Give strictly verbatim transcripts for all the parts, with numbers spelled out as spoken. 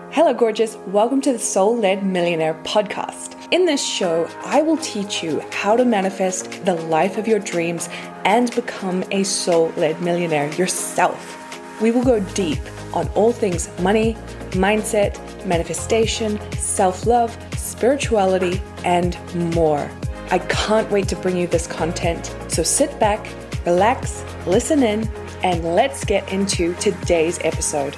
Hello, gorgeous. Welcome to the Soul-Led Millionaire podcast. In this show, I will teach you how to manifest the life of your dreams and become a soul-led millionaire yourself. We will go deep on all things money, mindset, manifestation, self-love, spirituality, and more. I can't wait to bring you this content. So sit back, relax, listen in, and let's get into today's episode.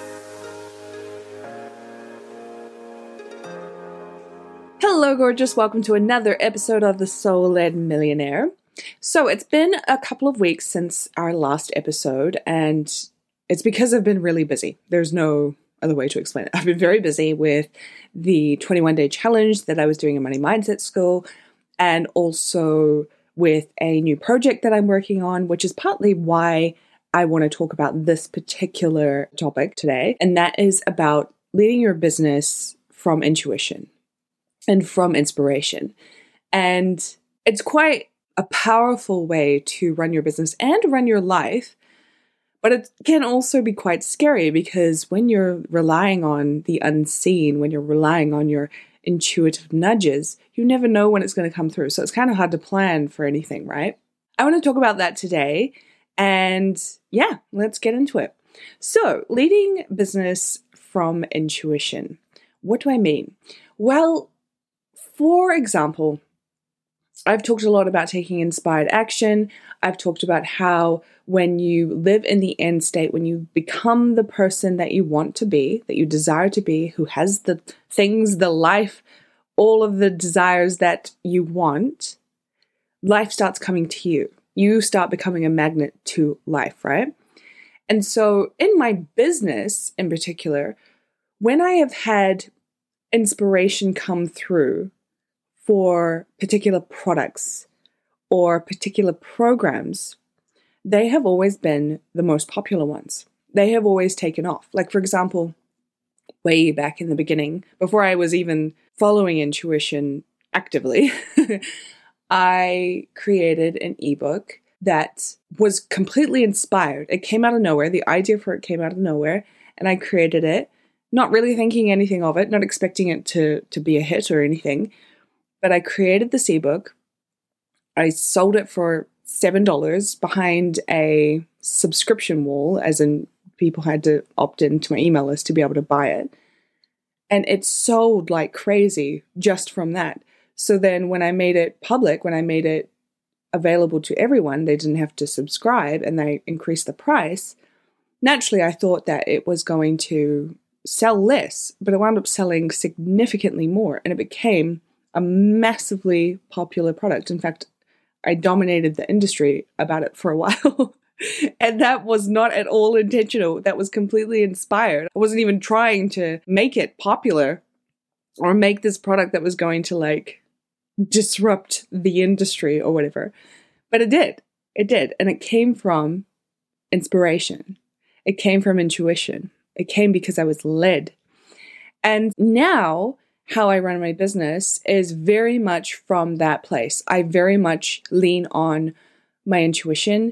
Hello, gorgeous. Welcome to another episode of the Soul-Led Millionaire. So it's been a couple of weeks since our last episode, and it's because I've been really busy. There's no other way to explain it. I've been very busy with the twenty-one day challenge that I was doing in Money Mindset School, and also with a new project that I'm working on, which is partly why I want to talk about this particular topic today. And that is about leading your business from intuition and from inspiration. And it's quite a powerful way to run your business and run your life, but it can also be quite scary because when you're relying on the unseen, when you're relying on your intuitive nudges, you never know when it's going to come through. So it's kind of hard to plan for anything, right? I want to talk about that today. And yeah, let's get into it. So leading business from intuition. What do I mean? Well, for example, I've talked a lot about taking inspired action. I've talked about how when you live in the end state, when you become the person that you want to be, that you desire to be, who has the things, the life, all of the desires that you want, life starts coming to you. You start becoming a magnet to life, right? And so in my business in particular, when I have had inspiration come through for particular products or particular programs, they have always been the most popular ones. They have always taken off. Like, for example, way back in the beginning, before I was even following intuition actively, I created an ebook that was completely inspired. It came out of nowhere. The idea for it came out of nowhere, and I created it, not really thinking anything of it, not expecting it to, to be a hit or anything. But I created this ebook. I sold it for seven dollars behind a subscription wall, as in people had to opt into my email list to be able to buy it. And it sold like crazy just from that. So then when I made it public, when I made it available to everyone, they didn't have to subscribe and they increased the price. Naturally, I thought that it was going to sell less, but it wound up selling significantly more. And it became a massively popular product. In fact, I dominated the industry about it for a while. And that was not at all intentional. That was completely inspired. I wasn't even trying to make it popular or make this product that was going to like disrupt the industry or whatever. But it did. It did. And it came from inspiration. It came from intuition. It came because I was led. And now how I run my business is very much from that place. I very much lean on my intuition,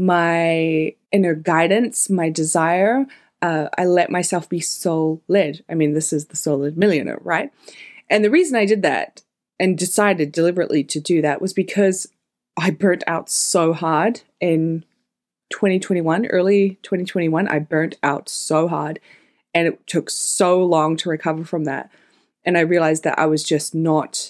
my inner guidance, my desire. Uh, I let myself be soul-led. I mean, this is the Soul-Led Millionaire, right? And the reason I did that and decided deliberately to do that was because I burnt out so hard in twenty twenty-one, early twenty twenty-one. I burnt out so hard, and it took so long to recover from that. And I realized that I was just not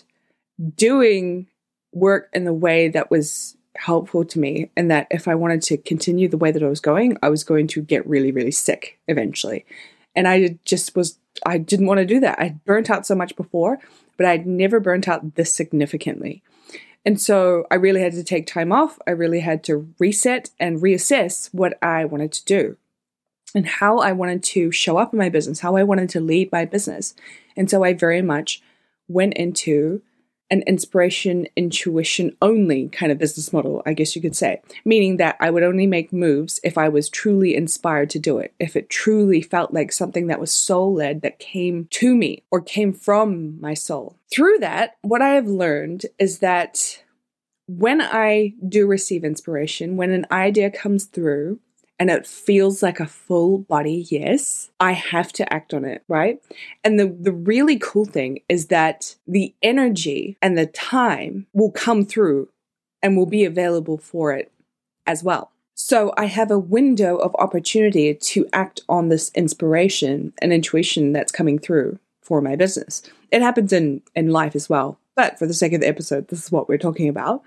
doing work in the way that was helpful to me. And that if I wanted to continue the way that I was going, I was going to get really, really sick eventually. And I just was, I didn't want to do that. I burnt out so much before, but I'd never burnt out this significantly. And so I really had to take time off. I really had to reset and reassess what I wanted to do and how I wanted to show up in my business, how I wanted to lead my business. And so I very much went into an inspiration, intuition only kind of business model, I guess you could say, meaning that I would only make moves if I was truly inspired to do it, if it truly felt like something that was soul-led that came to me or came from my soul. Through that, what I have learned is that when I do receive inspiration, when an idea comes through and it feels like a full body yes, I have to act on it, right? And the, the really cool thing is that the energy and the time will come through and will be available for it as well. So I have a window of opportunity to act on this inspiration and intuition that's coming through for my business. It happens in, in life as well. But for the sake of the episode, this is what we're talking about.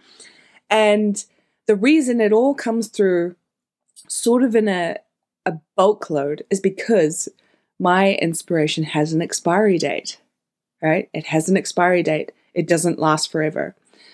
And the reason it all comes through sort of in a, a bulk load is because my inspiration has an expiry date, right? It has an expiry date. It doesn't last forever.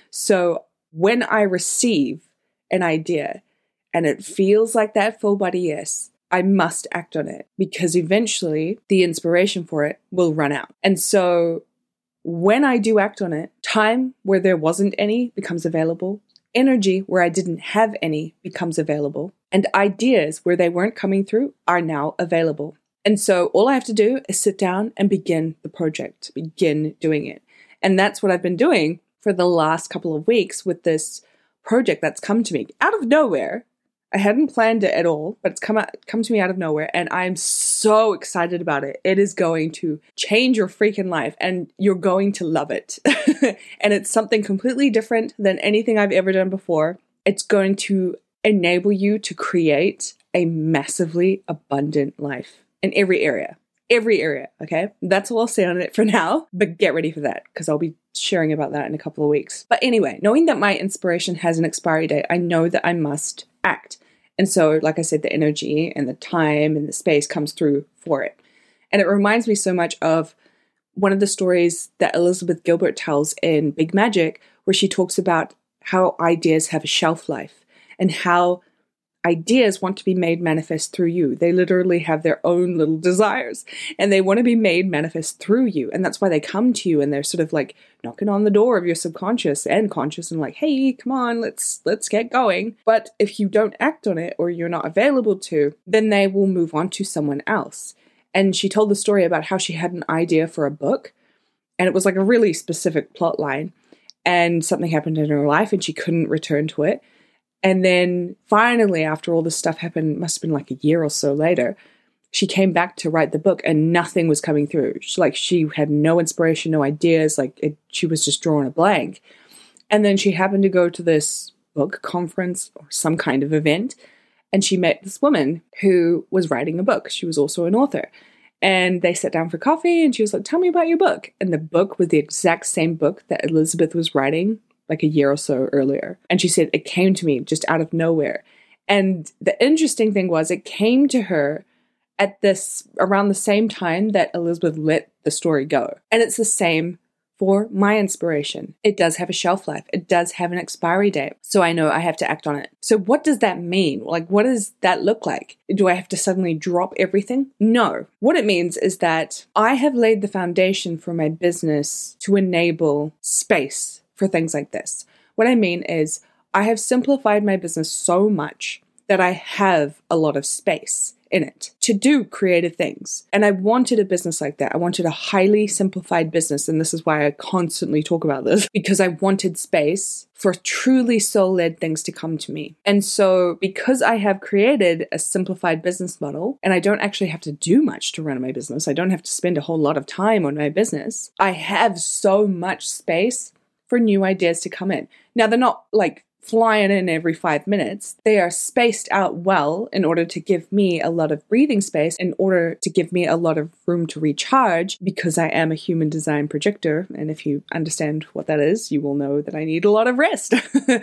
So when I receive an idea and it feels like that full body yes, I must act on it because eventually the inspiration for it will run out. And so when I do act on it, time where there wasn't any becomes available. Energy where I didn't have any becomes available. And ideas where they weren't coming through are now available. And so all I have to do is sit down and begin the project, begin doing it. And that's what I've been doing for the last couple of weeks with this project that's come to me out of nowhere. I hadn't planned it at all, but it's come out, come to me out of nowhere, and I'm so excited about it. It is going to change your freaking life, and you're going to love it. And it's something completely different than anything I've ever done before. It's going to enable you to create a massively abundant life in every area. Every area, okay? That's all I'll say on it for now, but get ready for that because I'll be sharing about that in a couple of weeks. But anyway, knowing that my inspiration has an expiry date, I know that I must act. And so, like I said, the energy and the time and the space comes through for it. And it reminds me so much of one of the stories that Elizabeth Gilbert tells in Big Magic, where she talks about how ideas have a shelf life and how ideas want to be made manifest through you. They literally have their own little desires and they want to be made manifest through you. And that's why they come to you and they're sort of like knocking on the door of your subconscious and conscious and like, hey, come on, let's let's get going. But if you don't act on it or you're not available to, then they will move on to someone else. And she told the story about how she had an idea for a book and it was like a really specific plot line and something happened in her life and she couldn't return to it. And then finally, after all this stuff happened, must have been like a year or so later, she came back to write the book and nothing was coming through. She, like she had no inspiration, no ideas, like it, she was just drawing a blank. And then she happened to go to this book conference or some kind of event and she met this woman who was writing a book. She was also an author. And they sat down for coffee and she was like, tell me about your book. And the book was the exact same book that Elizabeth was writing like a year or so earlier. And she said, it came to me just out of nowhere. And the interesting thing was it came to her at this, around the same time that Elizabeth let the story go. And it's the same for my inspiration. It does have a shelf life. It does have an expiry date. So I know I have to act on it. So what does that mean? Like, what does that look like? Do I have to suddenly drop everything? No. What it means is that I have laid the foundation for my business to enable space for things like this. What I mean is I have simplified my business so much that I have a lot of space in it to do creative things. And I wanted a business like that. I wanted a highly simplified business. And this is why I constantly talk about this, because I wanted space for truly soul-led things to come to me. And so because I have created a simplified business model and I don't actually have to do much to run my business, I don't have to spend a whole lot of time on my business, I have so much space for new ideas to come in. Now, they're not like flying in every five minutes. They are spaced out well in order to give me a lot of breathing space, in order to give me a lot of room to recharge, because I am a human design projector. And if you understand what that is, you will know that I need a lot of rest.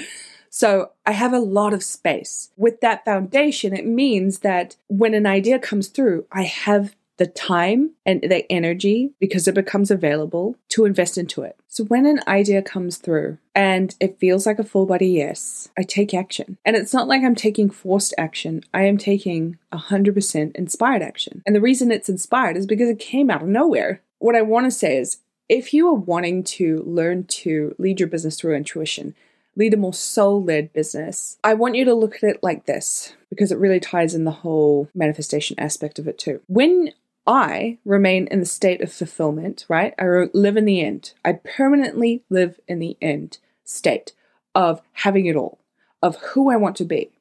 So I have a lot of space. With that foundation, it means that when an idea comes through, I have the time and the energy, because it becomes available, to invest into it. So when an idea comes through and it feels like a full body yes, I take action. And it's not like I'm taking forced action. I am taking one hundred percent inspired action. And the reason it's inspired is because it came out of nowhere. What I want to say is, if you are wanting to learn to lead your business through intuition, lead a more soul-led business, I want you to look at it like this, because it really ties in the whole manifestation aspect of it too. When I remain in the state of fulfillment, right? I live in the end. I permanently live in the end state of having it all, of who I want to be,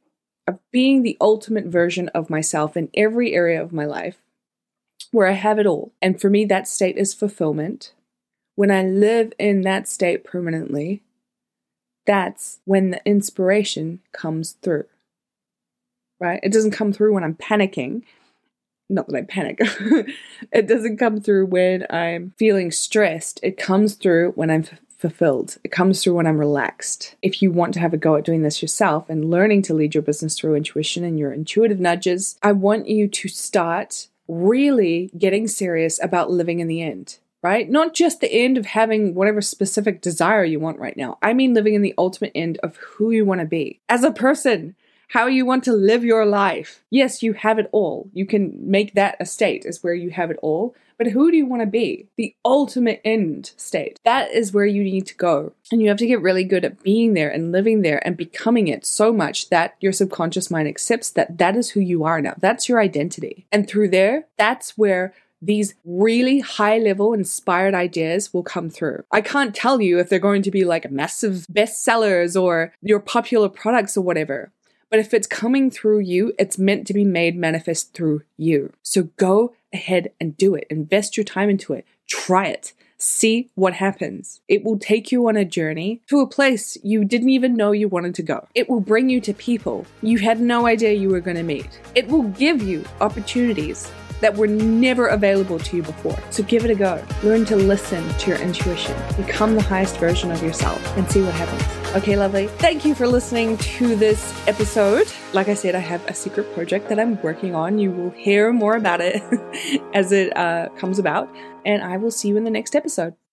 of being the ultimate version of myself in every area of my life, where I have it all. And for me, that state is fulfillment. When I live in that state permanently, that's when the inspiration comes through, right? It doesn't come through when I'm panicking. Not that I panic. It doesn't come through when I'm feeling stressed. It comes through when I'm f- fulfilled. It comes through when I'm relaxed. If you want to have a go at doing this yourself and learning to lead your business through intuition and your intuitive nudges, I want you to start really getting serious about living in the end. Right? Not just the end of having whatever specific desire you want right now. I mean living in the ultimate end of who you want to be as a person, how you want to live your life. Yes, you have it all. You can make that a state is where you have it all. But who do you want to be? The ultimate end state. That is where you need to go. And you have to get really good at being there and living there and becoming it so much that your subconscious mind accepts that that is who you are now. That's your identity. And through there, that's where these really high-level inspired ideas will come through. I can't tell you if they're going to be like massive bestsellers or your popular products or whatever. But if it's coming through you, it's meant to be made manifest through you. So go ahead and do it. Invest your time into it. Try it. See what happens. It will take you on a journey to a place you didn't even know you wanted to go. It will bring you to people you had no idea you were going to meet. It will give you opportunities that were never available to you before. So give it a go. Learn to listen to your intuition. Become the highest version of yourself and see what happens. Okay, lovely. Thank you for listening to this episode. Like I said, I have a secret project that I'm working on. You will hear more about it as it uh, comes about. And I will see you in the next episode.